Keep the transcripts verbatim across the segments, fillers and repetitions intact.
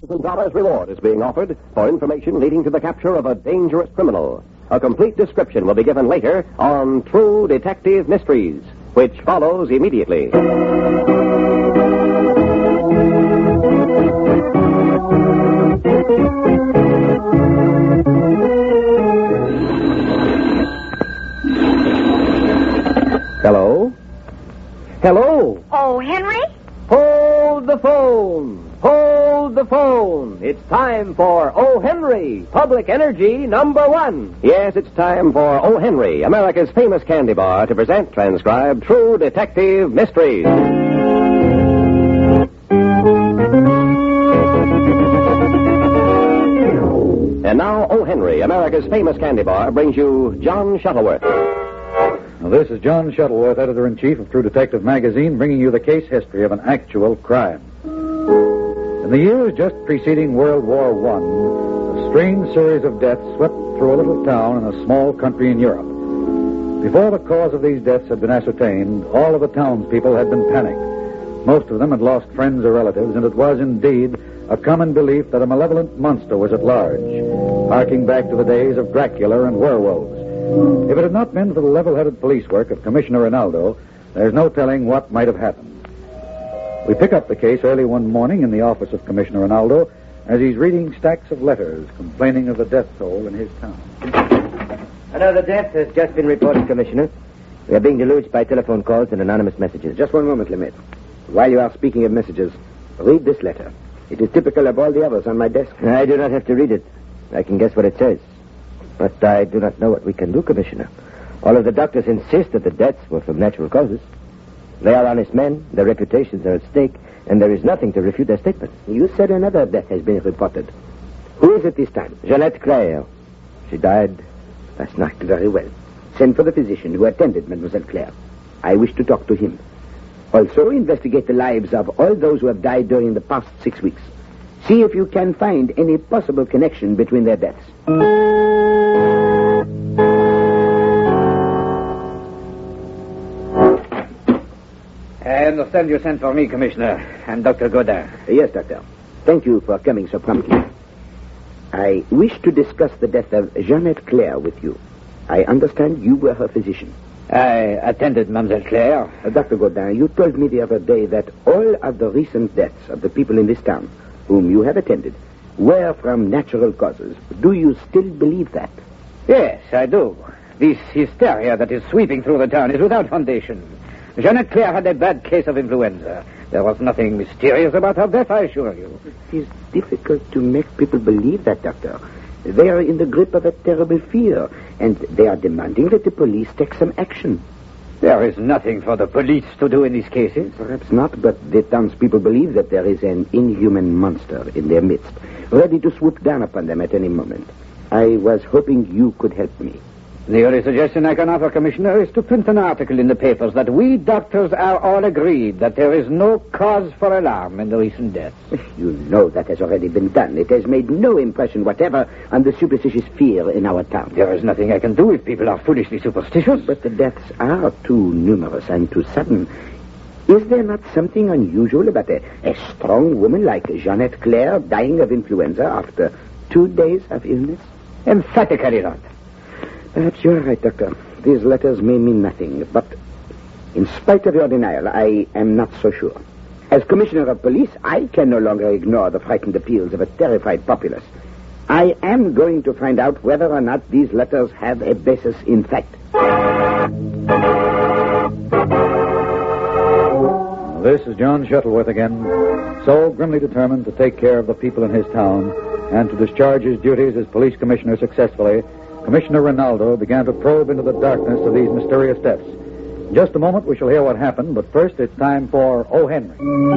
dollars reward is being offered for information leading to the capture of a dangerous criminal. A complete description will be given later on True Detective Mysteries, which follows immediately. Hello? Hello? Oh, Henry? Hold the phone! Hold the phone! It's time for O. Henry, Public Energy number one. Yes, it's time for O. Henry, America's famous candy bar, to present transcribed True Detective Mysteries. And now, O. Henry, America's famous candy bar, brings you John Shuttleworth. Now, this is John Shuttleworth, editor-in-chief of True Detective magazine, bringing you the case history of an actual crime. In the years just preceding World War One, a strange series of deaths swept through a little town in a small country in Europe. Before the cause of these deaths had been ascertained, all of the townspeople had been panicked. Most of them had lost friends or relatives, and it was indeed a common belief that a malevolent monster was at large, harking back to the days of Dracula and werewolves. If it had not been for the level-headed police work of Commissioner Rinaldo, there's no telling what might have happened. We pick up the case early one morning in the office of Commissioner Rinaldo as he's reading stacks of letters complaining of the death toll in his town. Another death has just been reported, Commissioner. We are being deluged by telephone calls and anonymous messages. Just one moment, Lemaitre. While you are speaking of messages, read this letter. It is typical of all the others on my desk. I do not have to read it. I can guess what it says. But I do not know what we can do, Commissioner. All of the doctors insist that the deaths were from natural causes. They are honest men, their reputations are at stake, and there is nothing to refute their statement. You said another death has been reported. Who is it this time? Jeanette Claire. She died last night. Very well. Send for the physician who attended Mademoiselle Claire. I wish to talk to him. Also, investigate the lives of all those who have died during the past six weeks. See if you can find any possible connection between their deaths. I understand you sent for me, Commissioner, and Doctor Godin. Yes, Doctor. Thank you for coming so promptly. I wish to discuss the death of Jeanette Claire with you. I understand you were her physician. I attended Mademoiselle Claire. Uh, Doctor Godin, you told me the other day that all of the recent deaths of the people in this town whom you have attended were from natural causes. Do you still believe that? Yes, I do. This hysteria that is sweeping through the town is without foundation. Jeanette Claire had a bad case of influenza. There was nothing mysterious about her death, I assure you. It is difficult to make people believe that, Doctor. They are in the grip of a terrible fear, and they are demanding that the police take some action. There is nothing for the police to do in these cases. Perhaps not, but the townspeople believe that there is an inhuman monster in their midst, ready to swoop down upon them at any moment. I was hoping you could help me. The only suggestion I can offer, Commissioner, is to print an article in the papers that we doctors are all agreed that there is no cause for alarm in the recent deaths. You know that has already been done. It has made no impression whatever on the superstitious fear in our town. There is nothing I can do if people are foolishly superstitious. But the deaths are too numerous and too sudden. Is there not something unusual about a, a strong woman like Jeanette Claire dying of influenza after two days of illness? Emphatically not. Perhaps you're right, Doctor. These letters may mean nothing, but in spite of your denial, I am not so sure. As Commissioner of Police, I can no longer ignore the frightened appeals of a terrified populace. I am going to find out whether or not these letters have a basis in fact. This is John Shuttleworth again, so grimly determined to take care of the people in his town and to discharge his duties as police commissioner successfully. Commissioner Rinaldo began to probe into the darkness of these mysterious deaths. In just a moment, we shall hear what happened, but first it's time for O. Henry.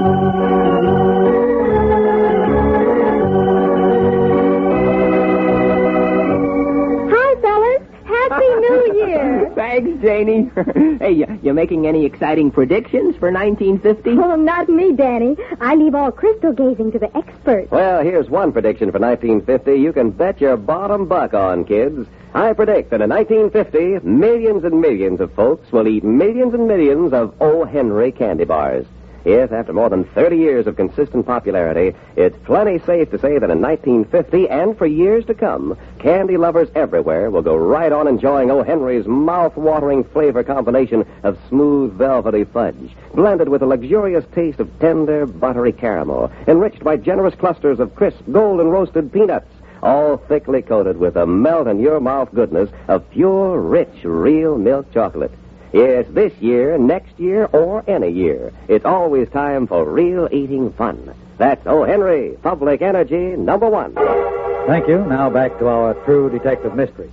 Hi, fellas. Happy New Year. Thanks, Janie. Hey, you, you making any exciting predictions for nineteen fifty? Oh, not me, Danny. I leave all crystal gazing to the experts. Well, here's one prediction for nineteen fifty you can bet your bottom buck on, kids. I predict that in nineteen fifty, millions and millions of folks will eat millions and millions of O. Henry candy bars. Yes, after more than thirty years of consistent popularity, it's plenty safe to say that in nineteen fifty and for years to come, candy lovers everywhere will go right on enjoying O. Henry's mouth-watering flavor combination of smooth, velvety fudge, blended with a luxurious taste of tender, buttery caramel, enriched by generous clusters of crisp, golden roasted peanuts, all thickly coated with a melt-in-your-mouth goodness of pure, rich, real milk chocolate. Yes, this year, next year, or any year, it's always time for real eating fun. That's O. Henry, Public Energy number one. Thank you. Now back to our True Detective Mystery.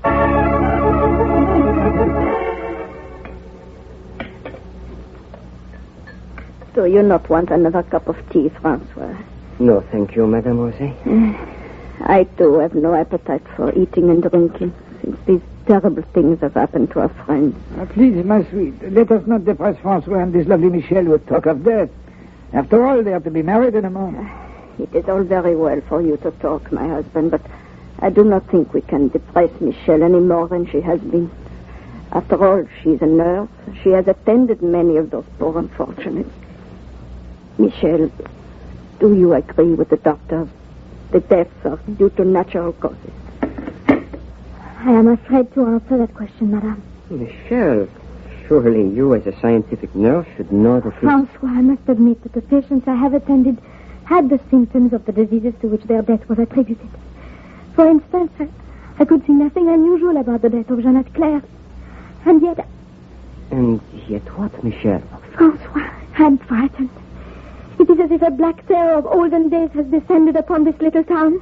Do you not want another cup of tea, Francois? No, thank you, Mademoiselle. I, too, have no appetite for eating and drinking since these terrible things have happened to our friends. Uh, please, my sweet, let us not depress Francois and this lovely Michel with talk of death. After all, they are to be married in a month. It is all very well for you to talk, my husband, but I do not think we can depress Michelle any more than she has been. After all, she is a nurse. She has attended many of those poor unfortunates. Michelle, do you agree with the doctors? The deaths are due to natural causes. I am afraid to answer that question, madame. Michelle, surely you as a scientific nurse should know that... Francois, I must admit that the patients I have attended had the symptoms of the diseases to which their death was attributed. For instance, I, I could see nothing unusual about the death of Jeannette Claire. And yet... And yet what, Michelle? Francois, I'm frightened. It is as if a black terror of olden days has descended upon this little town.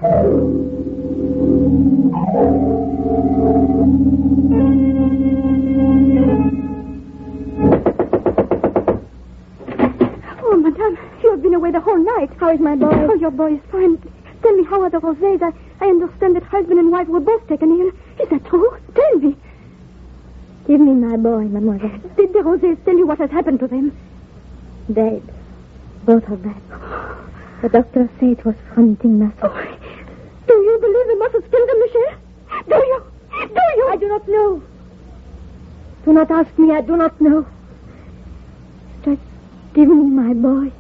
Oh, madame, you have been away the whole night. How is my boy? Oh, your boy is fine. Tell me, how are the Rosés? I, I understand that husband and wife were both taken ill. Is that true? Tell me. Give me my boy, mademoiselle. Did the Rosés tell you what has happened to them? Dead. Both of them. The doctor said it was fronting muscle. Oh, do you believe the muscles killed them, Michel? Do you? Do you? I do not know. Do not ask me. I do not know. Just give me my boy.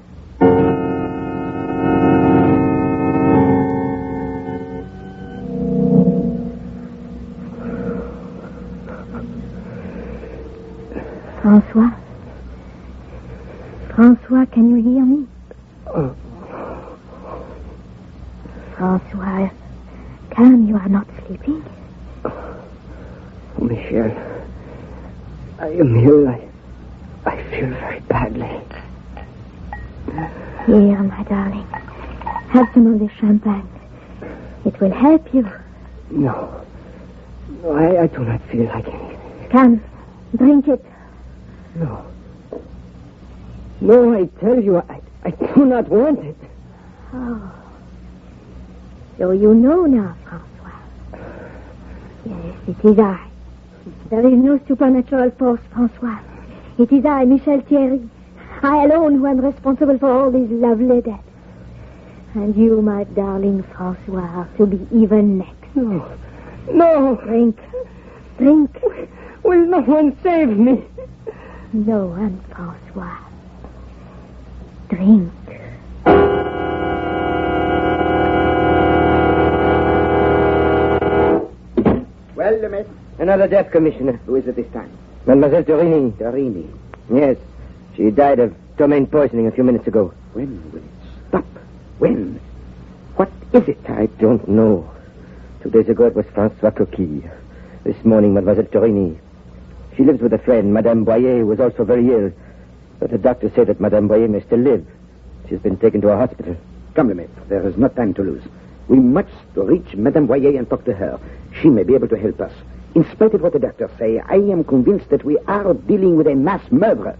Francois? Francois, can you hear me? Oh. Francois, come, you are not sleeping. Oh, Michelle, I am ill. I, I feel very badly. Here, my darling. Have some of this champagne. It will help you. No. No, I, I do not feel like anything. Come, drink it. No. No, I tell you, I, I do not want it. Oh. So you know now, Francois. Yes, it is I. There is no supernatural force, Francois. It is I, Michel Thierry. I alone who am responsible for all these lovely deaths. And you, my darling Francois, are to be even next. No. No. Drink. Drink. Will no one save me? No one, Francois. Drink. Well, Lemaitre, Another death, Commissioner. who is it this time? Mademoiselle Torini. Torini. Yes. She died of ptomaine poisoning a few minutes ago. When will it stop? When? What is it? I don't know. Two days ago it was François Coquille. This morning, Mademoiselle Torini. She lives with a friend, Madame Boyer, who was also very ill. But the doctors say that Madame Boyer may still live. She's been taken to a hospital. Come, Lemaitre, there is no time to lose. We must reach Madame Boyer and talk to her. She may be able to help us. In spite of what the doctors say, I am convinced that we are dealing with a mass murderer.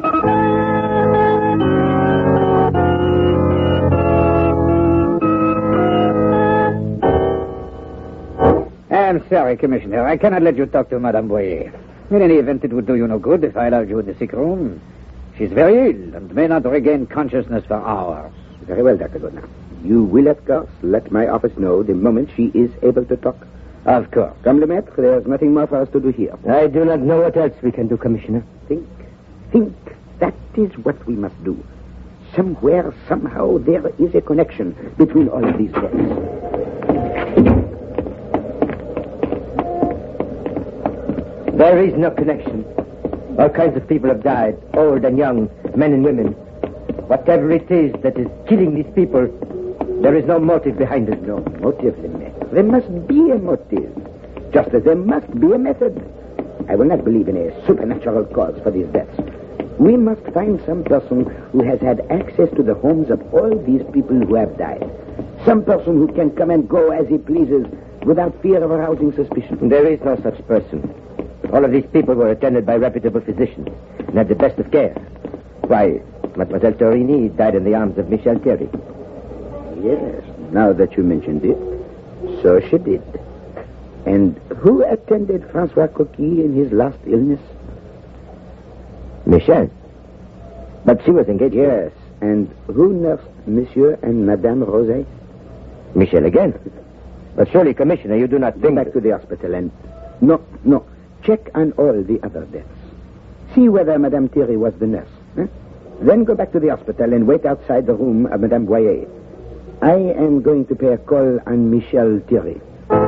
I'm sorry, Commissioner. I cannot let you talk to Madame Boyer. In any event, it would do you no good if I allowed you in the sick room. She's very ill and may not regain consciousness for hours. Very well, Doctor Goodner. You will, of course, let my office know the moment she is able to talk. Of course. Come, Lemaitre, there's nothing more for us to do here. I do not know what else we can do, Commissioner. Think, think. That is what we must do. somewhere, somehow, there is a connection between all of these deaths. There is no connection. All kinds of people have died, old and young, men and women. Whatever it is that is killing these people, there is no motive behind it. No motive, Lemaitre. There must be a motive, just as there must be a method. I will not believe in a supernatural cause for these deaths. We must find some person who has had access to the homes of all these people who have died. Some person who can come and go as he pleases without fear of arousing suspicion. There is no such person. All of these people were attended by reputable physicians and had the best of care. Why, Mademoiselle Torini died in the arms of Michel Thierry. Yes, now that you mentioned it, so she did. And who attended Francois Coquille in his last illness? Michel. But she was engaged. Yes, and who nursed Monsieur and Madame Rosé? Michel again. But surely, Commissioner, you do not think... Go back to the hospital and... No, no. Check on all the other deaths. See whether Madame Thierry was the nurse. Huh? Then go back to the hospital and wait outside the room of Madame Boyer. I am going to pay a call on Michel Thierry.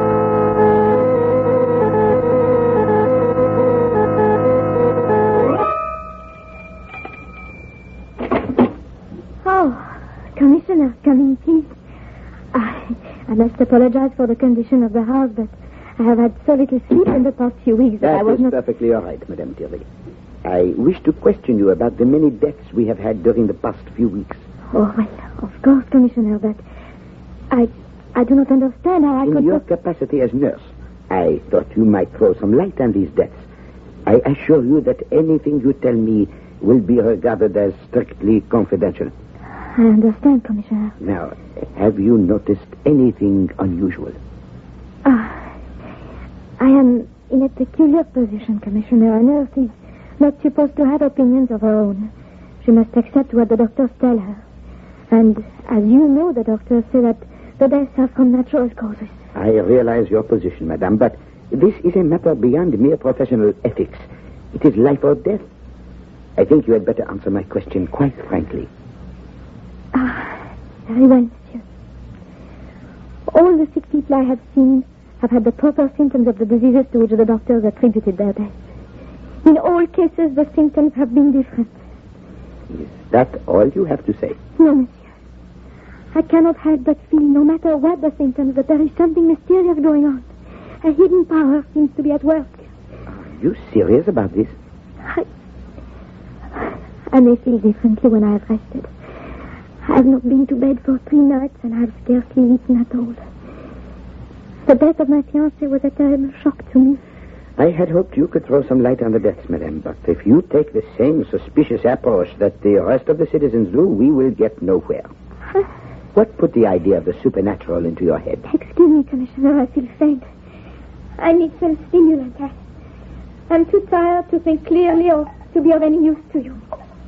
Oh, Commissioner, come in peace. I, I must apologize for the condition of the house, but I have had so little sleep in the past few weeks that, that I was is not... perfectly all right, Madame Thierry. I wish to question you about the many deaths we have had during the past few weeks. Oh, well, of course, Commissioner, but I I do not understand how I In could... your capacity as nurse, I thought you might throw some light on these deaths. I assure you that anything you tell me will be regarded as strictly confidential. I understand, Commissioner. Now, have you noticed anything unusual? Ah, I am in a peculiar position, Commissioner. A nurse is not supposed to have opinions of her own. She must accept what the doctors tell her. And as you know, the doctors say that the deaths are from natural causes. I realize your position, madame, but this is a matter beyond mere professional ethics. It is life or death. I think you had better answer my question quite frankly. Ah, very well, monsieur. All the sick people I have seen have had the proper symptoms of the diseases to which the doctors attributed their deaths. In all cases, the symptoms have been different. Is that all you have to say? No, monsieur. I cannot help but feel, no matter what the symptoms, that there is something mysterious going on. A hidden power seems to be at work. Are you serious about this? I... I may feel differently when I have rested. I have not been to bed for three nights and I have scarcely eaten at all. The death of my fiancé was a terrible shock to me. I had hoped you could throw some light on the deaths, madame, but if you take the same suspicious approach that the rest of the citizens do, we will get nowhere. Huh? What put the idea of the supernatural into your head? Excuse me, Commissioner, I feel faint. I need some stimulant. I, I'm too tired to think clearly or to be of any use to you.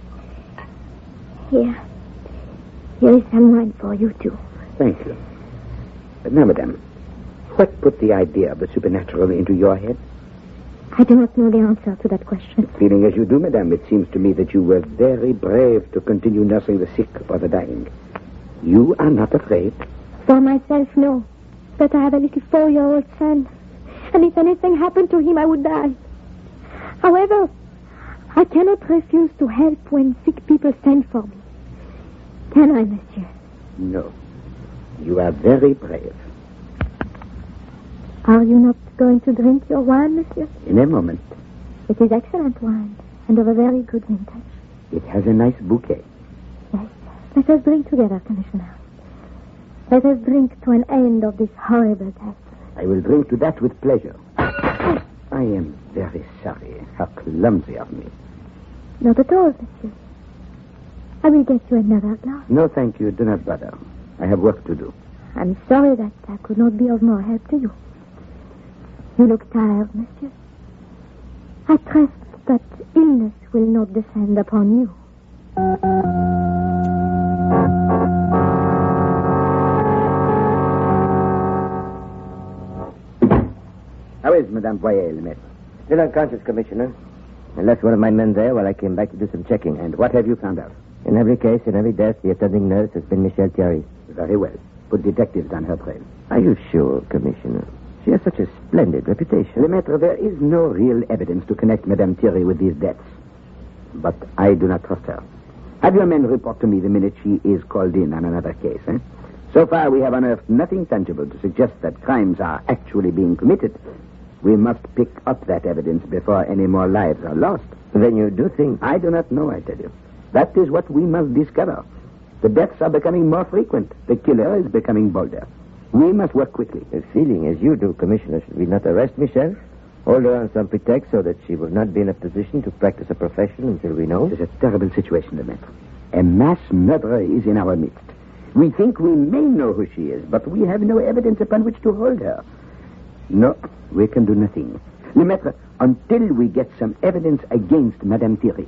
Here. Here is some wine for you, too. Thank you. But now, madame, what put the idea of the supernatural into your head? I do not know the answer to that question. Feeling as you do, madame, it seems to me that you were very brave to continue nursing the sick or the dying. You are not afraid? For myself, no. But I have a little four-year-old son. And if anything happened to him, I would die. However, I cannot refuse to help when sick people send for me. Can I, monsieur? No. You are very brave. Are you not going to drink your wine, monsieur? In a moment. It is excellent wine, and of a very good vintage. It has a nice bouquet. Yes. Let us drink together, Commissioner. Let us drink to an end of this horrible death. I will drink to that with pleasure. I am very sorry. How clumsy of me. Not at all, monsieur. I will get you another glass. No, thank you. Do not bother. I have work to do. I'm sorry that I could not be of more help to you. You look tired, monsieur. I trust that illness will not descend upon you. How is Madame Boyer, Lemaitre? Still unconscious, Commissioner. I left one of my men there while I came back to do some checking. And what have you found out? In every case, in every death, the attending nurse has been Michelle Thierry. Very well. Put detectives on her trail. Are you sure, Commissioner? She has such a splendid reputation. Lemaitre, there is no real evidence to connect Madame Thierry with these deaths. But I do not trust her. Have your men report to me the minute she is called in on another case, eh? So far, we have unearthed nothing tangible to suggest that crimes are actually being committed. We must pick up that evidence before any more lives are lost. Then you do think... I do not know, I tell you. That is what we must discover. The deaths are becoming more frequent. The killer is becoming bolder. We must work quickly. A feeling as you do, Commissioner, should we not arrest Michelle? Hold her on some pretext so that she will not be in a position to practice a profession until we know? It is a terrible situation, Lemaitre. A mass murderer is in our midst. We think we may know who she is, but we have no evidence upon which to hold her. No, we can do nothing. Lemaitre, until we get some evidence against Madame Thierry.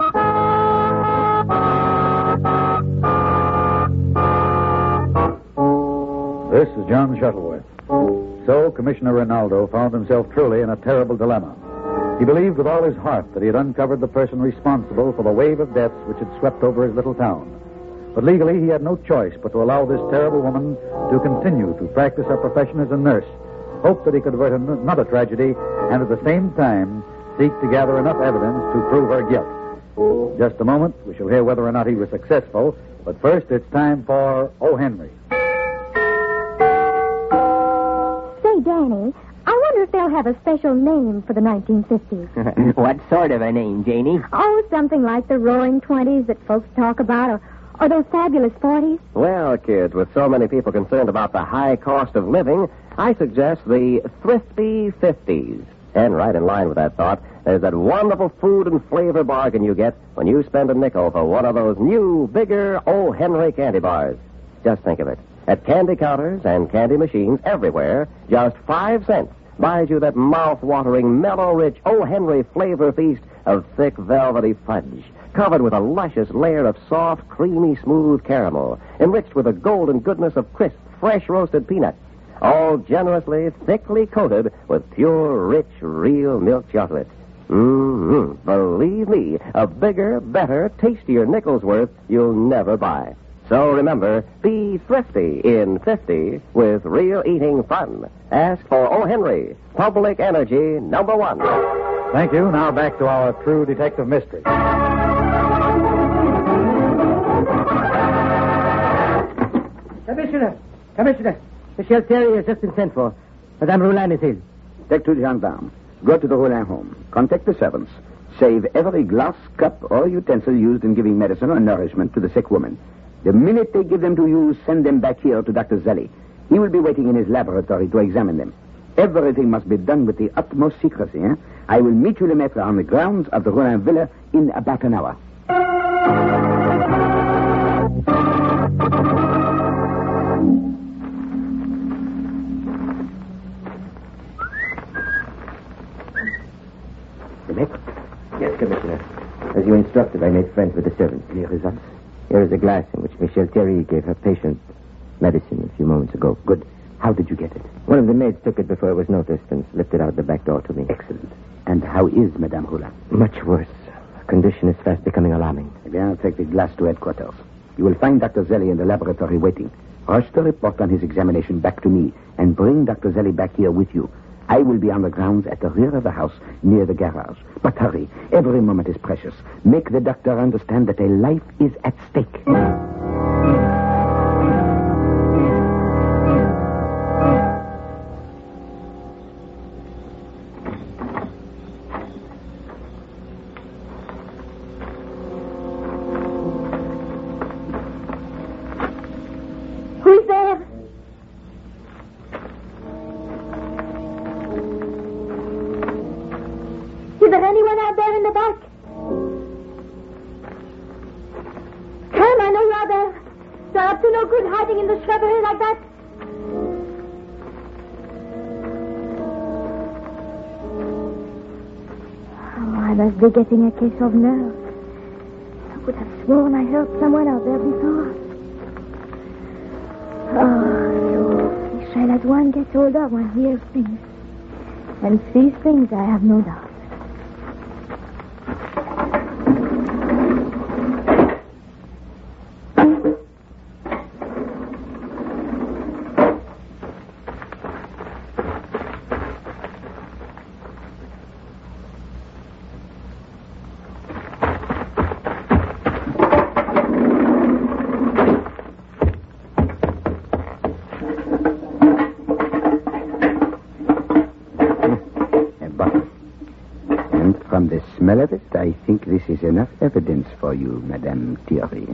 This is John Shuttleworth. So, Commissioner Rinaldo found himself truly in a terrible dilemma. He believed with all his heart that he had uncovered the person responsible for the wave of deaths which had swept over his little town. But legally, he had no choice but to allow this terrible woman to continue to practice her profession as a nurse, hope that he could avert another tragedy, and at the same time seek to gather enough evidence to prove her guilt. Just a moment, we shall hear whether or not he was successful. But first, it's time for O. Henry. Say, Danny, I wonder if they'll have a special name for the nineteen fifties. What sort of a name, Janie? Oh, something like the Roaring Twenties that folks talk about, or, or those fabulous forties. Well, kids, with so many people concerned about the high cost of living, I suggest the Thrifty Fifties. And right in line with that thought, there's that wonderful food and flavor bargain you get when you spend a nickel for one of those new, bigger O. Henry candy bars. Just think of it. At candy counters and candy machines everywhere, just five cents buys you that mouth-watering, mellow-rich O. Henry flavor feast of thick, velvety fudge, covered with a luscious layer of soft, creamy, smooth caramel, enriched with the golden goodness of crisp, fresh roasted peanuts, all generously, thickly coated with pure, rich, real milk chocolate. Mm-hmm. Believe me, a bigger, better, tastier nickel's worth you'll never buy. So remember, be thrifty in fifty with real eating fun. Ask for O. Henry, Public Energy number one. Thank you. Now back to our true detective mystery. Commissioner! Commissioner! Michelle Thierry has just been sent for. Madame Roulin is ill. Take two gendarmes. Go to the Roulin home. Contact the servants. Save every glass, cup, or utensil used in giving medicine or nourishment to the sick woman. The minute they give them to you, send them back here to Doctor Zelli. He will be waiting in his laboratory to examine them. Everything must be done with the utmost secrecy. Eh? I will meet you, Lemaitre, on the grounds of the Roulin Villa in about an hour. Lemaitre? Yes, Commissioner. As you instructed, I made friends with the servants. The results? Here is a glass in which Michelle Thierry gave her patient medicine a few moments ago. Good. How did you get it? One of the maids took it before it was noticed and slipped it out the back door to me. Excellent. And how is Madame Roulin? Much worse. Her condition is fast becoming alarming. Then I'll take the glass to headquarters. You will find Doctor Zelli in the laboratory waiting. Rush the report on his examination back to me and bring Doctor Zelli back here with you. I will be on the grounds at the rear of the house near the garage. But hurry. Every moment is precious. Make the doctor understand that a life is at stake. Who's there? Is there anyone out there in the back? Come, I know you're there. You're up to no good hiding in the shrubbery like that. Oh, I must be getting a case of nerves. I would have sworn I heard someone out there before. Oh, Michelle, as one gets older, one hears things. And sees things, I have no doubt. smell of it, I think this is enough evidence for you, Madame Thierry.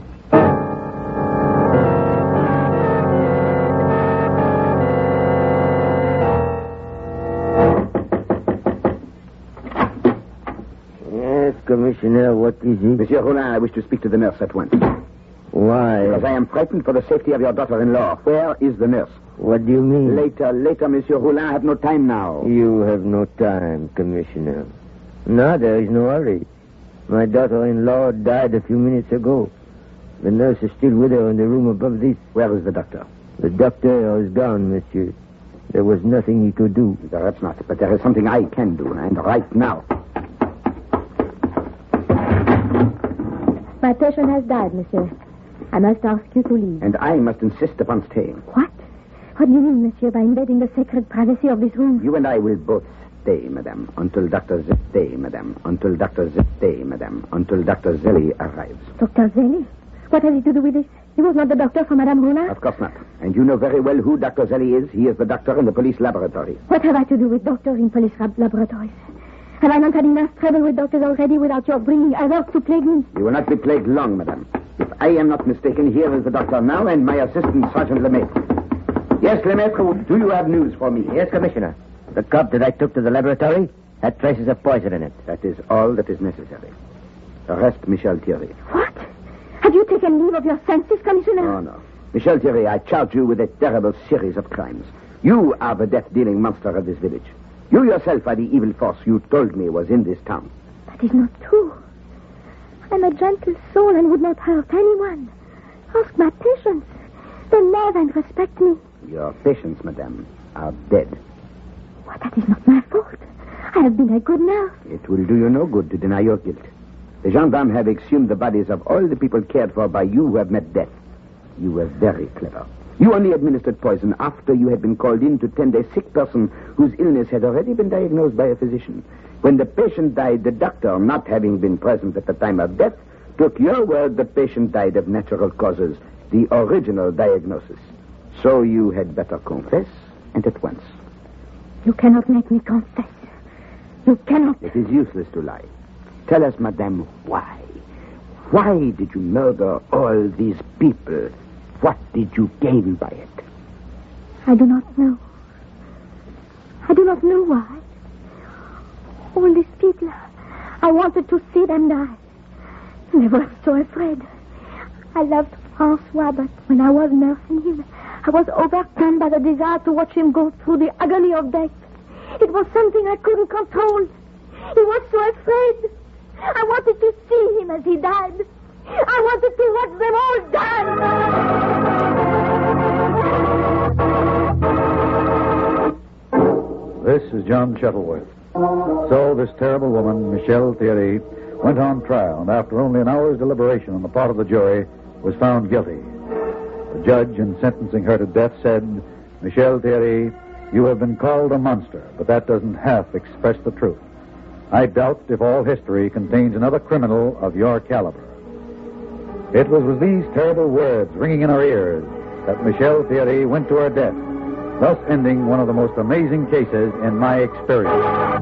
Yes, Commissioner, what is it? Monsieur Roulin, I wish to speak to the nurse at once. Why? Because I am frightened for the safety of your daughter-in-law. Where is the nurse? What do you mean? Later, later, Monsieur Roulin. I have no time now. You have no time, Commissioner. No, there is no hurry. My daughter-in-law died a few minutes ago. The nurse is still with her in the room above this. Where is the doctor? The doctor is gone, monsieur. There was nothing he could do. Perhaps not, but there is something I can do, and right now. My patient has died, monsieur. I must ask you to leave. And I must insist upon staying. What? What do you mean, monsieur, by invading the sacred privacy of this room? You and I will both stay, madame, until Doctor Z stay, madame, until Doctor Z stay, madame, until Doctor Zelly arrives. Doctor Zelly? What has he to do with this? He was not the doctor for Madame Roulin? Of course not. And you know very well who Doctor Zelly is. He is the doctor in the police laboratory. What have I to do with doctors in police lab- laboratories? Have I not had enough trouble with doctors already without your bringing others to plague me? You will not be plagued long, madame. If I am not mistaken, here is the doctor now and my assistant, Sergeant Lemaitre. Yes, Lemaitre, do you have news for me? Yes, Commissioner. The cup that I took to the laboratory had traces of poison in it. That is all that is necessary. Arrest Michel Thierry. What? Have you taken leave of your senses, Commissioner? Oh, no. Michel Thierry, I charge you with a terrible series of crimes. You are the death-dealing monster of this village. You yourself are the evil force you told me was in this town. That is not true. I'm a gentle soul and would not hurt anyone. Ask my patients. They love and respect me. Your patients, madame, are dead. What? That is not my fault. I have been a good nurse. It will do you no good to deny your guilt. The gendarmes have exhumed the bodies of all the people cared for by you who have met death. You were very clever. You only administered poison after you had been called in to tend a sick person whose illness had already been diagnosed by a physician. When the patient died, the doctor, not having been present at the time of death, took your word the patient died of natural causes, the original diagnosis. So you had better confess, and at once. You cannot make me confess. You cannot. It is useless to lie. Tell us, madame, why? Why did you murder all these people? What did you gain by it? I do not know. I do not know why. All these people, I wanted to see them die. And I was so afraid. I loved Francois, but when I was nursing him, I was overcome by the desire to watch him go through the agony of death. It was something I couldn't control. He was so afraid. I wanted to see him as he died. I wanted to watch them all die. This is John Shuttleworth. So this terrible woman, Michel Thierry, went on trial, and after only an hour's deliberation on the part of the jury, was found guilty. The judge, in sentencing her to death, said, "Michel Thierry, you have been called a monster, but that doesn't half express the truth. I doubt if all history contains another criminal of your caliber." It was with these terrible words ringing in our ears that Michel Thierry went to her death, thus ending one of the most amazing cases in my experience.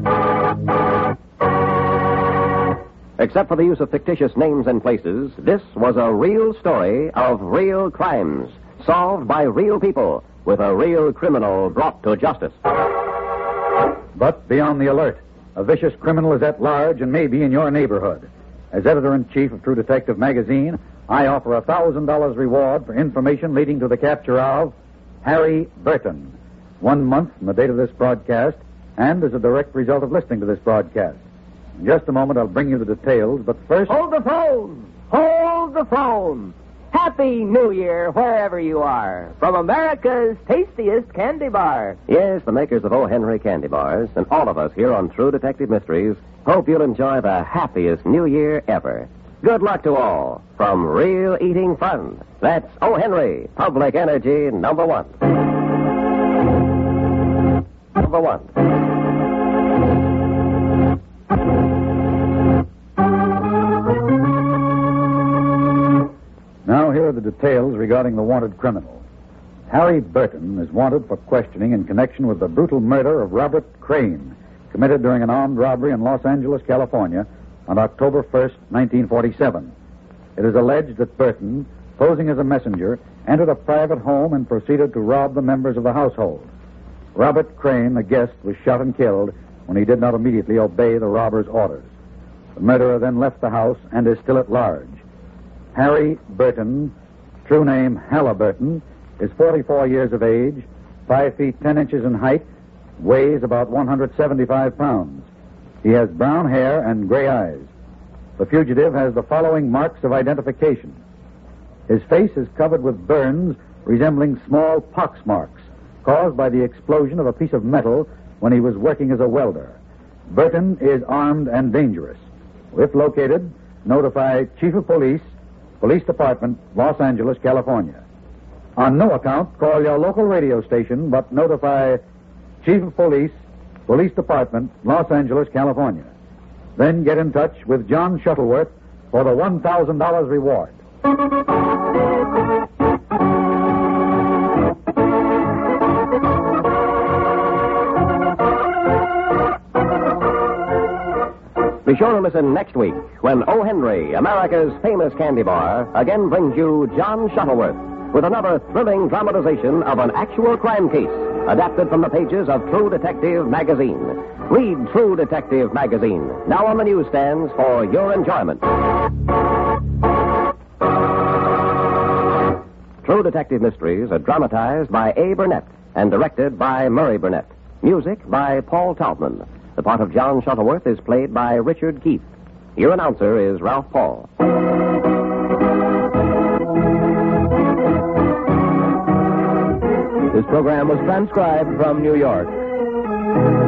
Except for the use of fictitious names and places, this was a real story of real crimes, solved by real people, with a real criminal brought to justice. But be on the alert. A vicious criminal is at large and may be in your neighborhood. As editor-in-chief of True Detective magazine, I offer a thousand dollars reward for information leading to the capture of Harry Burton, one month from the date of this broadcast, and as a direct result of listening to this broadcast. In just a moment, I'll bring you the details, but first... Hold the phone! Hold the phone! Happy New Year, wherever you are, from America's tastiest candy bar. Yes, the makers of O. Henry candy bars, and all of us here on True Detective Mysteries, hope you'll enjoy the happiest New Year ever. Good luck to all, from real eating fun. That's O. Henry, Public Energy number one. Number one. Now, here are the details regarding the wanted criminal. Harry Burton is wanted for questioning in connection with the brutal murder of Robert Crane, committed during an armed robbery in Los Angeles, California, on October first, nineteen forty-seven. It is alleged that Burton, posing as a messenger, entered a private home and proceeded to rob the members of the household. Robert Crane, the guest, was shot and killed when he did not immediately obey the robber's orders. The murderer then left the house and is still at large. Harry Burton, true name Halliburton, is forty-four years of age, five feet ten inches in height, weighs about one hundred seventy-five pounds. He has brown hair and gray eyes. The fugitive has the following marks of identification. His face is covered with burns resembling small pox marks caused by the explosion of a piece of metal when he was working as a welder. Burton is armed and dangerous. If located, notify Chief of Police, Police Department, Los Angeles, California. On no account, call your local radio station, but notify Chief of Police, Police Department, Los Angeles, California. Then get in touch with John Shuttleworth for the one thousand dollars reward. Be sure to listen next week when O. Henry, America's famous candy bar, again brings you John Shuttleworth with another thrilling dramatization of an actual crime case adapted from the pages of True Detective magazine. Read True Detective magazine, now on the newsstands for your enjoyment. True Detective Mysteries are dramatized by A. Burnett and directed by Murray Burnett. Music by Paul Taubman. The part of John Shuttleworth is played by Richard Keith. Your announcer is Ralph Paul. This program was transcribed from New York.